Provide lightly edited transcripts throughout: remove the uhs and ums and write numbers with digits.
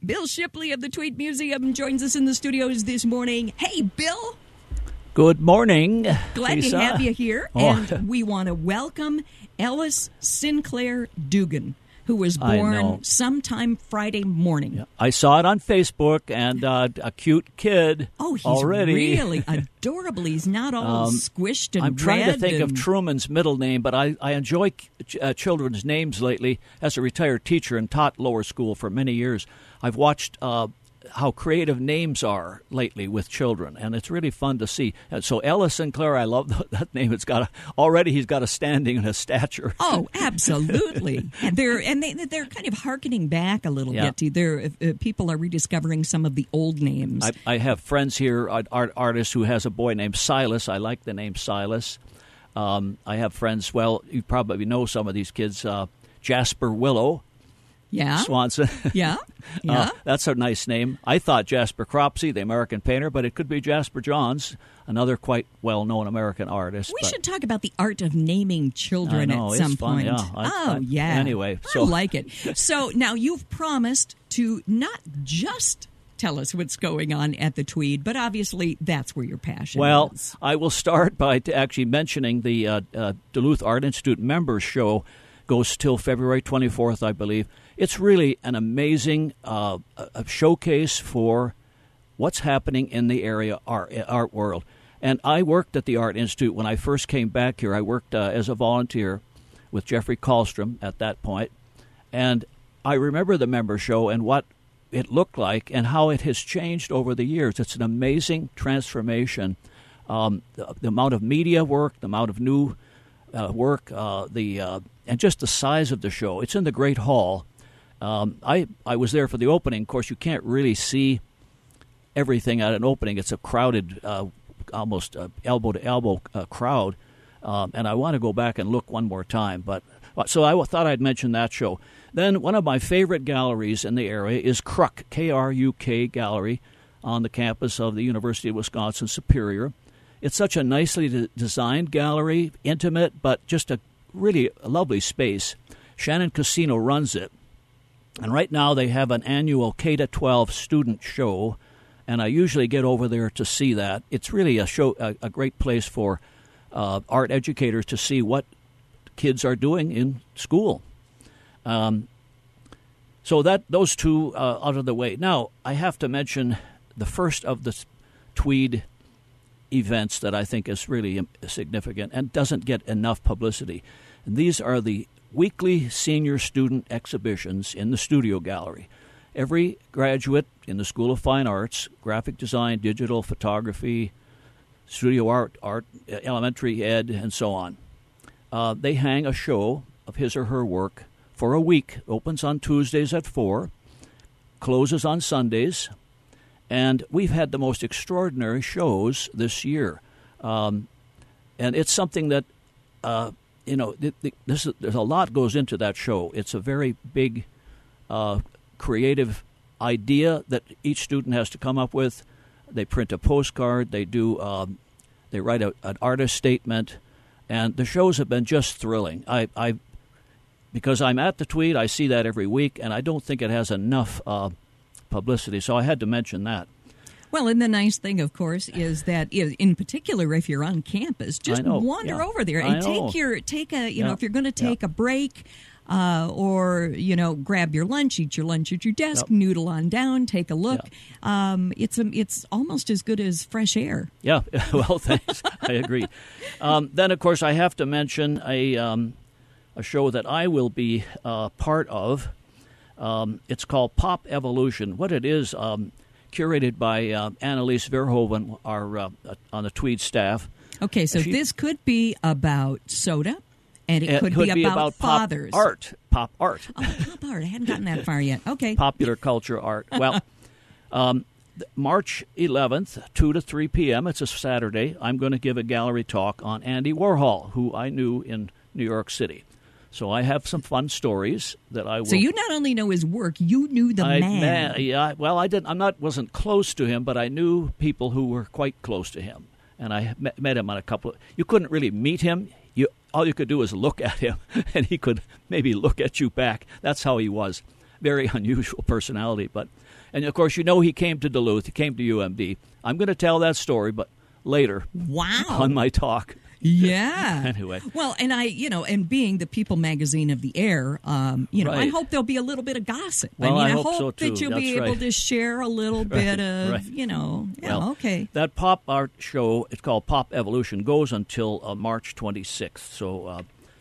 Bill Shipley of the Tweed Museum joins us in the studios this morning. Hey, Bill. Good morning, Glad Lisa. to have you here. Oh. And we want to welcome Ellis Sinclair Dugan, who was born sometime Friday morning. Yeah, I saw it on Facebook, and a cute kid. Oh, he's already really adorable. He's not all squished and I'm trying to think red of Truman's middle name, but I enjoy children's names lately. As a retired teacher and taught lower school for many years, I've watched how creative names are lately with children, and it's really fun to see. And so Ellis Sinclair, I love that name. He's got a standing and a stature. Oh, absolutely. They're kind of hearkening back a little bit to people are rediscovering some of the old names. I have friends here, artists who has a boy named Silas. I like the name Silas. I have friends, well, you probably know some of these kids, Jasper Willow. Yeah. Swanson. Yeah. That's a nice name. I thought Jasper Cropsey, the American painter, but it could be Jasper Johns, another quite well-known American artist. We should talk about the art of naming children at some point. Yeah. Anyway. I like it. So now you've promised to not just tell us what's going on at the Tweed, but obviously that's where your passion is. I will start by actually mentioning the Duluth Art Institute Members Show. Goes till February 24th, I believe. It's really an amazing a showcase for what's happening in the area art world. And I worked at the Art Institute when I first came back here. I worked as a volunteer with Jeffrey Kallstrom at that point. And I remember the member show and what it looked like and how it has changed over the years. It's an amazing transformation. The amount of media work, the amount of new work, and just the size of the show. It's in the Great Hall. I was there for the opening. Of course, you can't really see everything at an opening. It's a crowded, almost elbow-to-elbow crowd, and I want to go back and look one more time. So I thought I'd mention that show. Then one of my favorite galleries in the area is KRUK, K-R-U-K Gallery, on the campus of the University of Wisconsin-Superior. It's such a nicely designed gallery, intimate, but just a really lovely space. Shannon Casino runs it. And right now they have an annual K-12 student show, and I usually get over there to see that. It's really a great place for art educators to see what kids are doing in school. So those two out of the way. Now, I have to mention the first of the Tweed events that I think is really significant and doesn't get enough publicity. And these are the weekly senior student exhibitions in the Studio Gallery. Every graduate in the School of Fine Arts, graphic design, digital photography, studio art, elementary ed, and so on, they hang a show of his or her work for a week. Opens on Tuesdays at 4, closes on Sundays. And we've had the most extraordinary shows this year. And it's something that, there's a lot goes into that show. It's a very big creative idea that each student has to come up with. They print a postcard. They write an artist statement. And the shows have been just thrilling. Because I'm at the Tweed, I see that every week, and I don't think it has enough publicity, so I had to mention that. Well, and the nice thing, of course, is that in particular, if you're on campus, just wander over there and if you're going to take a break, or grab your lunch, eat your lunch at your desk, noodle on down, take a look. It's almost as good as fresh air. Yeah, well, thanks. I agree. Then, of course, I have to mention a show that I will be part of. It's called Pop Evolution. What it is, curated by Annalise Verhoeven, our on the Tweed staff. Okay, so this could be about soda, and it could be about fathers. Pop art. Oh, pop art. I hadn't gotten that far yet. Okay. Popular culture art. Well, March 11th, 2 to 3 p.m., it's a Saturday, I'm going to give a gallery talk on Andy Warhol, who I knew in New York City. So I have some fun stories that I will. So you not only know his work, you knew the man. Yeah, well, I didn't. Wasn't close to him, but I knew people who were quite close to him, and I met him on a couple. You couldn't really meet him. All you could do is look at him, and he could maybe look at you back. That's how he was. very unusual personality. And of course, he came to Duluth. He came to UMD. I'm going to tell that story, but later. Wow. On my talk. Yeah. Anyway. Well, and and being the People magazine of the air, right. I hope there'll be a little bit of gossip. Well, I hope so too. that you'll be able to share a little bit of, okay. That pop art show, it's called Pop Evolution, goes until March 26th. So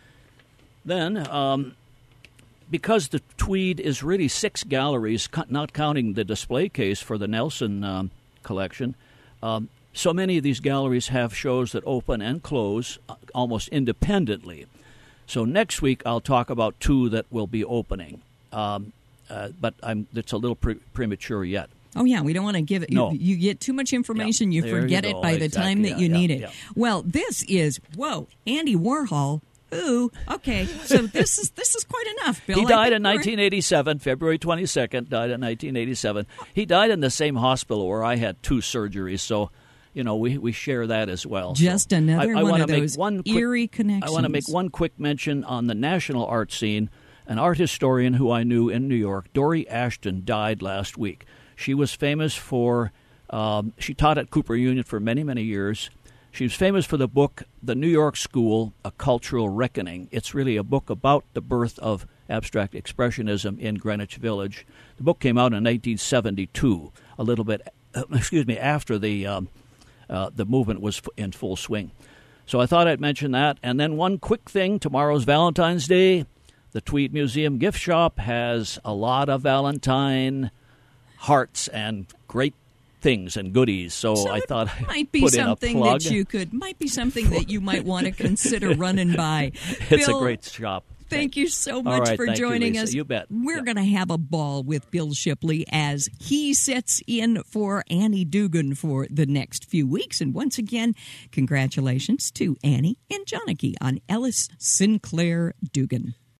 then, because the Tweed is really 6 galleries, not counting the display case for the Nelson collection, so many of these galleries have shows that open and close almost independently. So next week I'll talk about 2 that will be opening, but it's a little premature yet. Oh, yeah, we don't want to give it. No. You get too much information, you forget it by the time that you need it. Yeah. Well, this is, Andy Warhol. Ooh, okay. So this is quite enough, Bill. He died in 1987, February 22nd, died in 1987. He died in the same hospital where I had 2 surgeries, so... we share that as well. Just another one of those eerie connections. I want to make one quick mention on the national art scene. An art historian who I knew in New York, Dory Ashton, died last week. She was famous for, she taught at Cooper Union for many, many years. She was famous for the book, The New York School, A Cultural Reckoning. It's really a book about the birth of abstract expressionism in Greenwich Village. The book came out in 1972, a little bit, after the movement was in full swing. So I thought I'd mention that. And then one quick thing, tomorrow's Valentine's Day. The Tweed Museum gift shop has a lot of Valentine hearts and great things and goodies. So I thought I'd might be put something in a plug. that you might want to consider running by. It's Bill, a great shop. Thank you so much for joining us. You bet. We're going to have a ball with Bill Shipley as he sits in for Annie Dugan for the next few weeks. And once again, congratulations to Annie and Johnnicky on Ellis Sinclair Dugan.